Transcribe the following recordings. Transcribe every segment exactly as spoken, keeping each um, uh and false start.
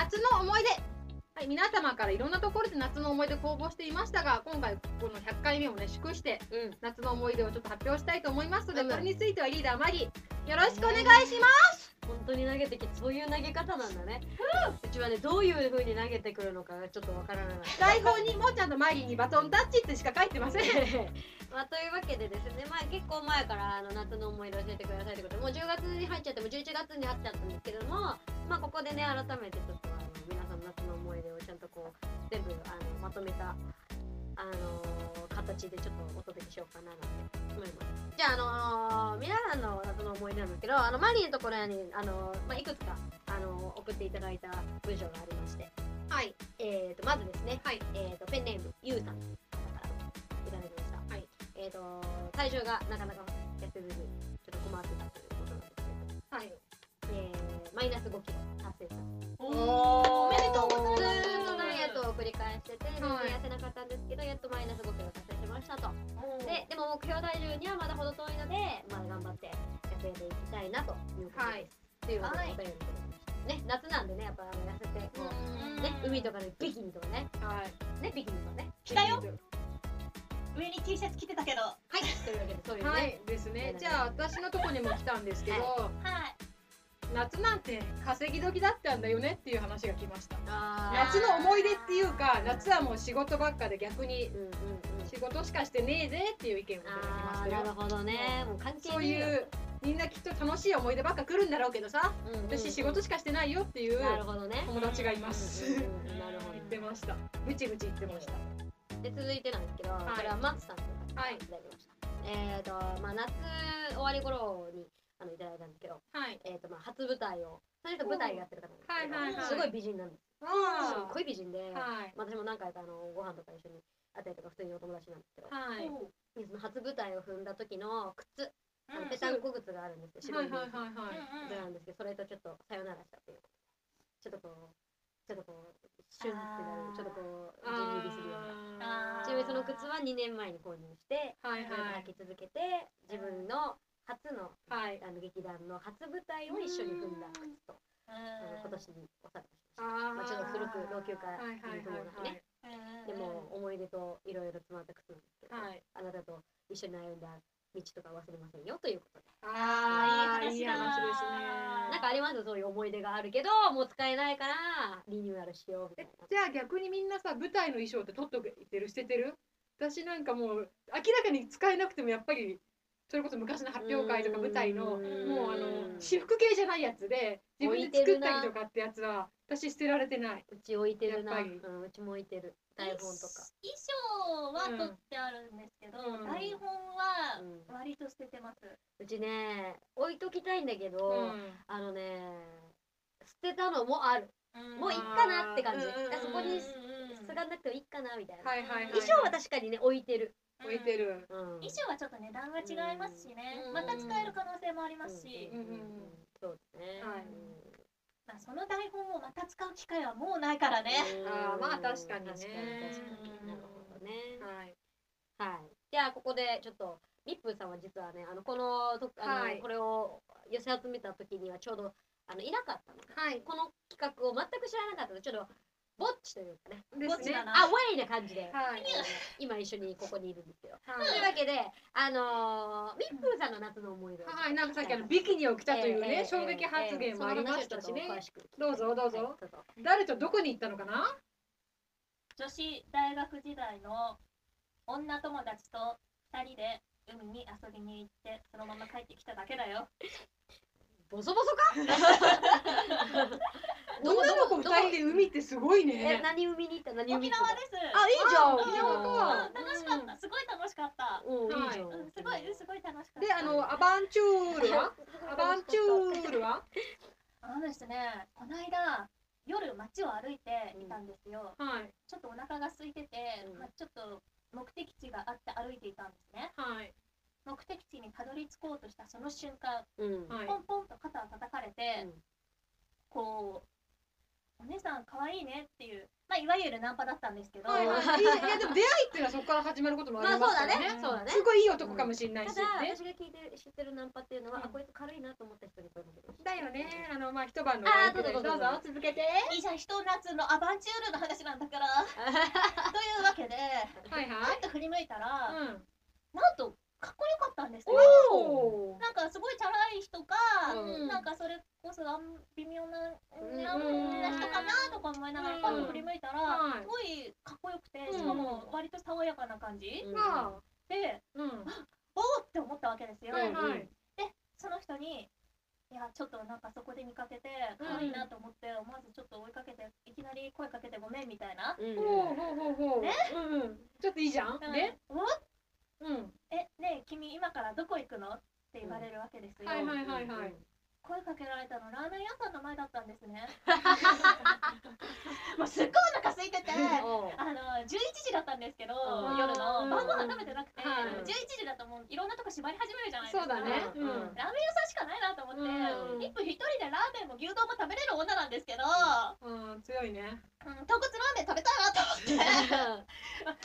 夏の思い出。はい、皆様からいろんなところで夏の思い出公募していましたが、今回このひゃっかいめをね祝して、うん、夏の思い出をちょっと発表したいと思いますので、うん、これについてはリーダーマギよろしくお願いします。 本当に投げてきて、そういう投げ方なんだね。うちはね、どういう風に投げてくるのかちょっとわからない。 台本にもちゃんとマギにバトンタッチってしか書いてません。 まあ、というわけでですね、まあ、結構前からあの夏の思い出教えてくださいってことで、もうじゅうがつに入っちゃってもじゅういちがつに入っちゃったんですけども、まあ、ここでね改めてちょっとあの皆さんの夏の思い出をちゃんとこう全部あのまとめた、あのー、形でちょっとお届けしようかななんて思います。じゃあ、あのー、皆さんの夏の思い出なんですけど、あのマリーのところに、あのーまあ、いくつか、あのー、送っていただいた文章がありまして、はい、えーとまずですね、はい、えーとペンネームゆうさんからいただきました。はい、えーと体重がなかなか痩せずにちょっと困ってたということなんですけど、はい、えー、マイナスごキロ達成した。おめでとうございます。ずーっとダイエットを繰り返してて、全然痩せなかったんですけど、やっとマイナスごキロ達成しましたと。で、でも目標体重にはまだ程遠いので、まだ頑張って痩せていきたいなということです。ということでお便りいただきました。ね、夏なんでね、やっぱあの痩せてこうね、海とかでビキニとかね、はい、ね、ビキニとかね、 着たよ。上に T シャツ着てたけど、はい、というわけでそういうね、 はいですね。じゃあ私のとこにも来たんですけど、はい、夏なんて稼ぎ時だったんだよねっていう話が来ました。夏の思い出っていうか、夏はもう仕事ばっかで逆に仕事しかしてねえぜっていう意見をいただきましたよ。 なるほどね。もう関係ない。 そういうみんなきっと楽しい思い出ばっか来るんだろうけどさ、うんうんうん、私仕事しかしてないよっていう友達がいます。なるほど。言ってました。ブチブチ言ってました。 で続いてなんですけど、はい、これはマツさんという方からいただきました。はい、えっとまあ夏終わり頃にあのいただいたんですけど、はい、えっとまあ初舞台をその人舞台やってる方なんですけど、はいはいはい、すごい美人なんです。すっごい美人で、はい、私も何回かあのご飯とか一緒に会ったりとか普通にお友達なんですけど、はい、その初舞台を踏んだ時の靴、あのペタンコ靴があるんですけど、白い靴なんですけど、それとちょっとさよならしたっていう、ちょっとこうちょっとこうシュンってなる、ちょっとこうジンギリするような。ちなみにその靴はにねんまえに購入して、はいはい、履き続けて自分の初の、はい、あの劇団の初舞台を一緒に踏んだ靴と、あの今年におさらばしました。まあ、ちょっと古く老朽化に伴ってね、でも思い出といろいろ詰まった靴なんですけど、はい、あなたと一緒に歩んだ道とか忘れませんよということで。 ああ、いい話ですね。 なんかあります？そういう思い出があるけどもう使えないからリニューアルしようみたいな。 じゃあ逆にみんなさ、舞台の衣装って取っといてる、捨ててる？私なんかもう明らかに使えなくてもやっぱりそれこそ昔の発表会とか舞台のもうあの私服系じゃないやつで自分で作ったりとかってやつは私捨てられてない。 うち置いてるな。うん、うちも置いてる。台本とか衣装は取ってあるんですけど、うん、台本は割と捨ててます。 うちね置いときたいんだけど、うん、あのね捨てたのもある、うん、もういっかなって感じ、うん、そこにすがんなくてもいいかなみたいな、はいはいはいはい、衣装は確かにね置いてる、 置いてる、 うん、衣装はちょっと値段が違いますしね、うん、また使える可能性もありますし、うんうんうん、 そうですね、はい、 まあ、その台本をまた使う機会はもうないからね。 ああ、まあ確かにね。 確かに確かに。なるほどね。はい。はい。じゃあここでちょっとリップさんは実はね、あのこのとあの、はい、これを寄せ集めた時にはちょうどあのいなかったので、はい、この企画を全く知らなかったのでちょっとぼっちというかね、ぼっちだな、アウェイな感じで、はい、今一緒にここにいるんですけど、はい、というわけで、あのー、ミップーさんの夏の思い出を、 はい、なんかさっきあのビキニを着たというね、えー、衝撃発言もありましたしね、どうぞどうぞ、はい、誰とどこに行ったのかな。 女子大学時代の女友達とふたりで海に遊びに行ってそのまま帰ってきただけだよ。 ボソボソか女の子ふたりで海ってすごいね。 え、何海に行った？何海？ 沖縄です。 あ、いいじゃん。 沖縄か。楽しかった。すごい楽しかった。うん、いいじゃん。すごいすごい楽しかった。 で、あのアバンチュールは？アバンチュールは？ あのですね、この間夜街を歩いていたんですよ。はい。ちょっとお腹が空いてて、まあちょっと目的地があって歩いていたんですね。はい。目的地にたどり着こうとしたその瞬間、ポンポンと肩を叩かれて、こう。お姉さん可愛いねっていう、 まあいわゆるナンパだったんですけど、 はいはい、いやでも出会いっていうのはそこから始まることもありますからね。 そうだね。 すごいいい男かもしれないし。 ただ私が聞いて知ってるナンパっていうのは、あ、こいつ軽いなと思った人に声かけてだよね。あのまあ一晩のあ、どうぞどうぞ続けて。 いいじゃん、ひと夏のアバンチュールの話なんだから。というわけで、はいはい。パッと振り向いたら、なんとかっこよかったんですよ。なんかすごいチャラい人か、なんかそれこそ微妙な人かなとか思いながらパッと振り向いたら、すごいかっこよくて、しかも割と爽やかな感じで、おおって思ったわけですよ。で、その人に、いや、ちょっとなんかそこで見かけて可愛いなと思って思わずちょっと追いかけて、いきなり声かけてごめんみたいな。 ほうほうほうほう。ね、ちょっといいじゃん。ね、 おうん、え、ねえ、君今からどこ行くのって言われるわけですよ。 はいはいはいはい。 声かけられたのラーメン屋さんの前だったんですね。もうすっごいお腹空いてて、あのじゅういちじだったんですけど、夜の晩ご飯食べてなくて、じゅういちじだともういろんなとこ縛り始めるじゃないですか。 そうだね。 ラーメン屋さんしかないなと思って、一分一人でラーメンも牛丼も食べれる女なんですけど、 うん、強いね。 豚骨ラーメン食べたいなと思って、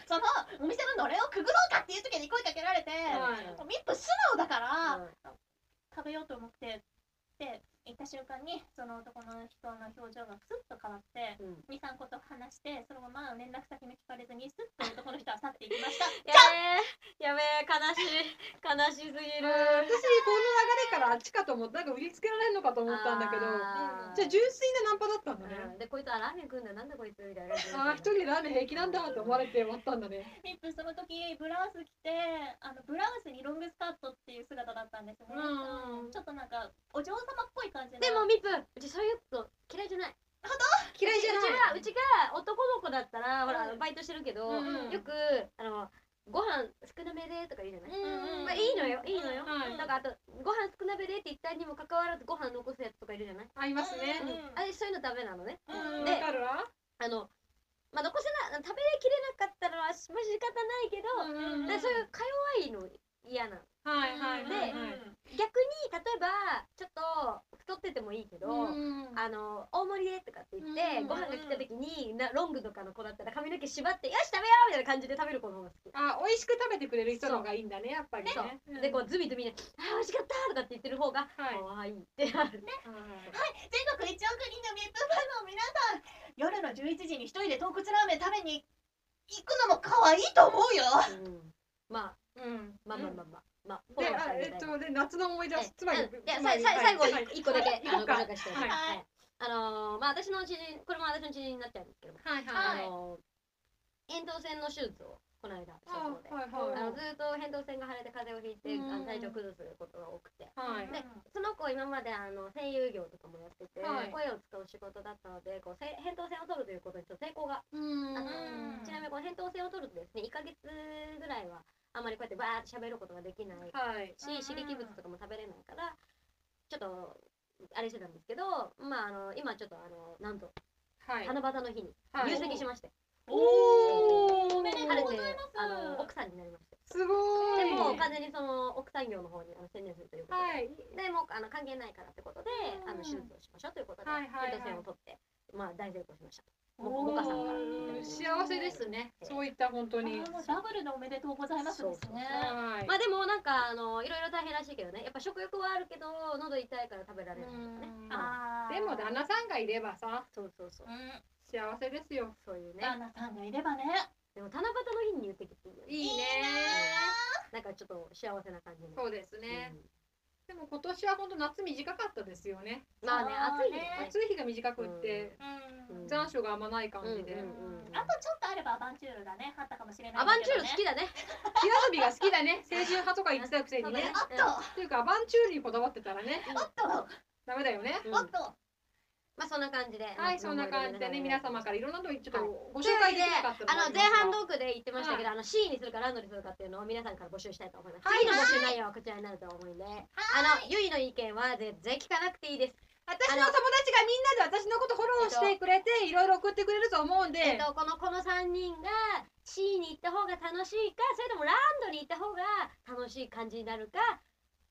そのお店ののれんをくぐろうかっていう時に声かけられて、ミップ素直だから食べようと思って。で行った瞬間にその男の人の表情がスッと変わって、うん、にさんこと話してそのまま連絡先も聞かれずにスッと男の人は去っていきました。 やべえ、やべえ、悲しい悲しすぎる。 私この流れからあっちかと思ってなんか売りつけられるのかと思ったんだけど、じゃあ純粋なナンパだったんだね。 うん、でこいつはラーメン食うんだ、なんだこいつみたいな。 ああ、一人でラーメン平気なんだって思われて終わったんだね。 ミップその時ブラウス着て、あのブラウスにロングスカートっていう姿だったんですね。うん、ちょっとなんかお嬢様っぽい感じ。 でもミップ、うちそういうこと嫌いじゃない。 本当？ 嫌いじゃない。うちがうちが男の子だったら、ほらバイトしてるけど、よくあのご飯少なめでとか言うじゃない。まあいいのよ、いいのよ。なんかあとご飯少なめでって言ったにもかかわらずご飯残すやつとかいるじゃない。 ありますね。 あれそういうのダメなのね。 で、 あのまあ残せな食べきれなかったらは仕方ないけど、そういうか弱いの嫌なの。 はいはいはい。 で逆に例えばちょっと太っててもいいけど、あの大盛りでとかって言ってご飯が来た時になロングとかの子だったら髪の毛縛ってよし食べようみたいな感じで食べる子の方が好き。 あ、美味しく食べてくれる人の方がいいんだね、やっぱりね。 でこうズビズビね、あ美味しかったとかって言ってる方が可愛いってなるね。 はい、全国いちおく人のミップファンの皆さん、夜のじゅういちじに一人で豚骨ラーメン食べに行くのも可愛いと思うよ。 まあ、まあまあまあまあ。まあ、 で、えっと、で、夏の思い出は、つまり、 最後一個だけ、あの、ご紹介して。あの、まあ、私の知人、これも私の知人になっちゃうんですけど。はいはい。あの、扁桃腺の手術を、この間、したそうで。あの、ずっと扁桃腺が腫れて風邪をひいて、あの、体調崩すことが多くて。で、その子、今まで、あの、声優業とかもやってて、声を使う仕事だったので、こう、扁桃腺を取るということに、ちょっと抵抗があった。ちなみに、この扁桃腺を取るとですね、いっかげつぐらいは。あんまりこうやってバーって喋ることができないし、刺激物とかも食べれないからちょっとあれしてたんですけど、まああの今ちょっとあのなんと七夕の日に入籍しまして、おお、おめでとうございます。あの奥さんになりまして、 すごい。 でも完全にその奥さん業の方に専念するということで、でもあの関係ないからってことであの手術をしましょうということで扁桃腺を取ってまあ大成功しました。お母さんから幸せですね。そういった本当にダブルのおめでとうございますですね。 まあでもなんかあのいろいろ大変らしいけどね、やっぱ食欲はあるけど喉痛いから食べられないとかね。 でも旦那さんがいればさ、 そうそうそう、 幸せですよ。 そういうね、旦那さんがいればね。 でも七夕の日に言ってきていいね。 なんかちょっと幸せな感じで。 そうですね。でも今年は本当夏短かったですよね。 まあね、暑いね。 暑い日が短くって、残暑があんまない感じで。 あとちょっとあればアバンチュールがね、あったかもしれない。 アバンチュール好きだね。 火遊びが好きだね。青春派とか言ってたくせにね。 あっと。 というかアバンチュールにこだわってたらね。 あっと。 ダメだよね。 あっと。 まあそんな感じで。 はい、そんな感じでね、皆様からいろんなのちょっとご紹介できなかったので、あの前半トークで言ってましたけど、あの シー にするかランドにするかっていうのを皆さんから募集したいと思います。次の募集内容はこちらになると思うんで、あのゆいの意見は絶対聞かなくていいです。 私の友達がみんなで私のことフォローしてくれていろいろ送ってくれると思うんで、 えっとこのこのさんにんが シー に行った方が楽しいか、それともランドに行った方が楽しい感じになるか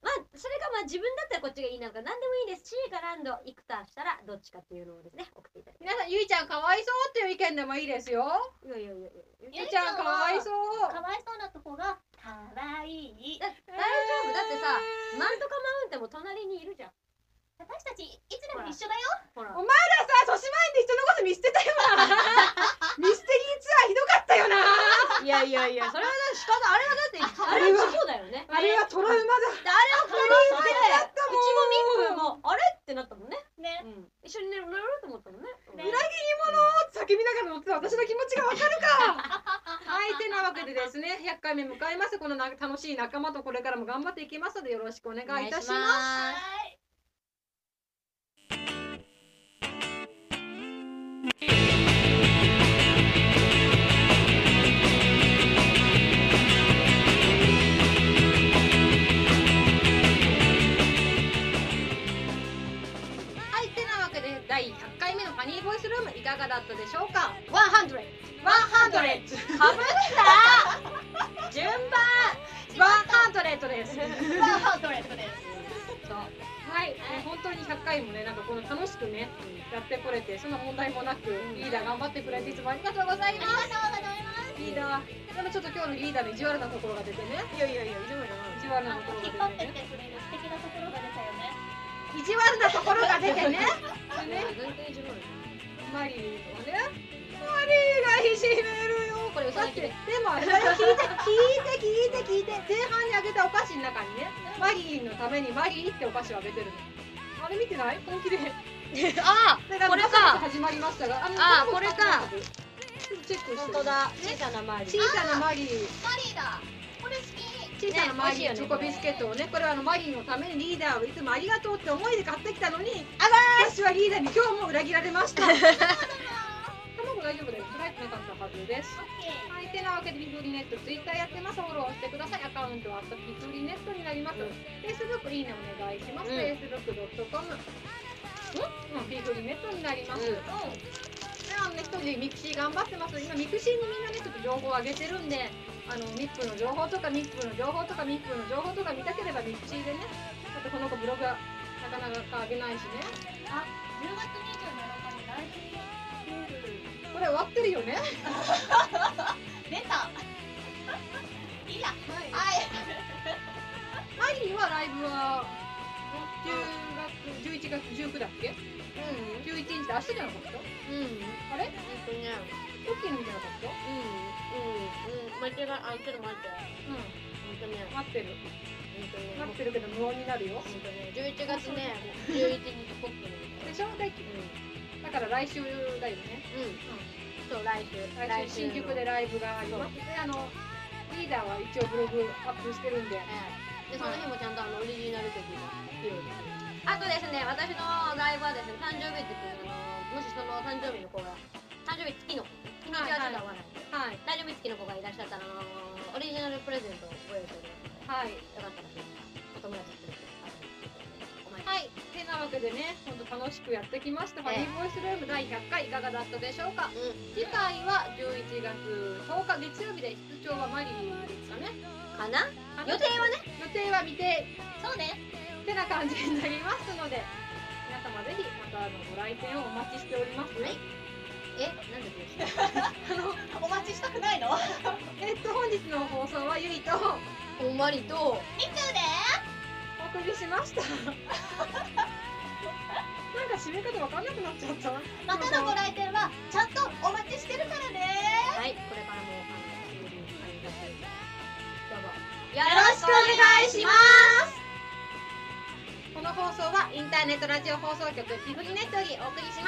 まあそれがまあ自分だったらこっちがいいなのか何でもいいです。 C かランド幾多したらどっちかっていうのをですね送っていただきます。 皆さんゆいちゃんかわいそうっていう意見でもいいですよ。 いやいやいやゆいちゃんかわいそう。 かわいそうなとこがかわいい。 だ大丈夫だってさ、なんとかマウンテンも隣にいるじゃん。 私たちいつでも一緒だよ。 ほらお前らさ、年前に人のこと見捨てたよな。ミステリーツアーひどかったよな。 いやいやいや、それは仕方、あれはだってあれは事故だよね。 あれはトラウマだ。 あれは二人いて、 だったもん。 うちもミックもあれってなったもんね。 ね、 一緒に寝ろうと思ったもんね。 裏切り者って叫びながら乗って私の気持ちがわかるか。はい、てなわけでですね、ひゃっかいめ迎えます。この楽しい仲間とこれからも頑張っていきますのでよろしくお願いいたします。だいひゃっかいめのファニーボイスルームいかがだったでしょうか。 ひゃく ひゃくかぶった順番ひゃくです。 ひゃくです。 そうはい、えー、本当にひゃっかいもねなんかこの楽しくねやってこれてそんな問題もなくリーダー頑張ってくれていつもありがとうございます。 ありがとうございます。 リーダーでもちょっと今日のリーダーの意地悪なところが出てね。 いやいやいや意地悪な意地悪なところが出てね。 引っ張ってってくれる素敵なところが出たよね。 意地悪なところが出てね。 ねマリーとね。マリーがいじめるよ。これだってでもあれだよ、聞いて聞いて聞いて聞いて前半にあげたお菓子の中にねマリーのためにマリーってお菓子をあげてるの。あれ見てない？本気で。 ああこれか。 始まりましたが、 ああこれか。 チェックして。 本当だ。小さなマリー。 小さなマリー。 マリーだ。これ好き。 小さなマリーチョコビスケットをね、これはあのマリーのためにリーダーをいつもありがとうって思いで買ってきたのに、あら私はリーダーに今日も裏切られました。卵大丈夫です。開いてなかったはずです。はい、てなわけでピフリネットツイッターやってます。フォローしてください。アカウントはピフリネットになります。フェイスブックいいねお願いします。フェイスブックドットコム。うん、ピフリネットになります。うん。あのね、一人でミクシー頑張ってます。今ミクシーにみんなねちょっと情報を上げてるんで。あのミップの情報とかミップの情報とかミップの情報とか見たければミクシーでね。だってこの子ブログはなかなか上げないしね。 あ、じゅうがつにじゅうしちにちにライブにこれ終わってるよね。 出た。いいや。 はい。マリーはライブはじゅうがつじゅういちがつじゅうくだっけ？うん。じゅういちにちで明日じゃなかった？うん。あれ？えっとね。トッキーの日じゃなかった？うん。 うん、待ってが、あ、ちょっと待って。うん。ほんとね。 待ってる。待ってるけど無音になるよ。ほんとね。 じゅういちがつね、じゅういちにちポッキーの日でしょ？だから来週だよね。 うん。そう、来週。 来週新宿でライブがあります。で、あの、リーダーは一応ブログアップしてるんで。 で、その日もちゃんとあの、オリジナル曲が披露です。あとですね、私のライブはですね、誕生日っていうあの、もしその誕生日の子が、誕生日月の子。日にちはちょっと合わないんで、はい、誕生日付きの子がいらっしゃったら、あのー、オリジナルプレゼントをご用意しておりますので、はい、よかったらお友達連れてお前はい、てなわけでね、ほんと楽しくやってきました、えー、ファニーボイスルームだいひゃっかいいかがだったでしょうか、うん、次回はじゅういちがつとおか月曜日で室長はマリーですかねかな予定はね予定は未定そうねってな感じになりますので皆様ぜひまたあのご来店をお待ちしております、はいえ、なんでですかあの、お待ちしたくないのえっと、本日の放送はゆいとおまりとみくでお送りしましたなんか締め方わかんなくなっちゃったまたのご来店はちゃんとお待ちしてるからねはい、これからもあの、どうぞよろしくお願いしますこの放送はインターネットラジオ放送局ピフリネットよりお送りし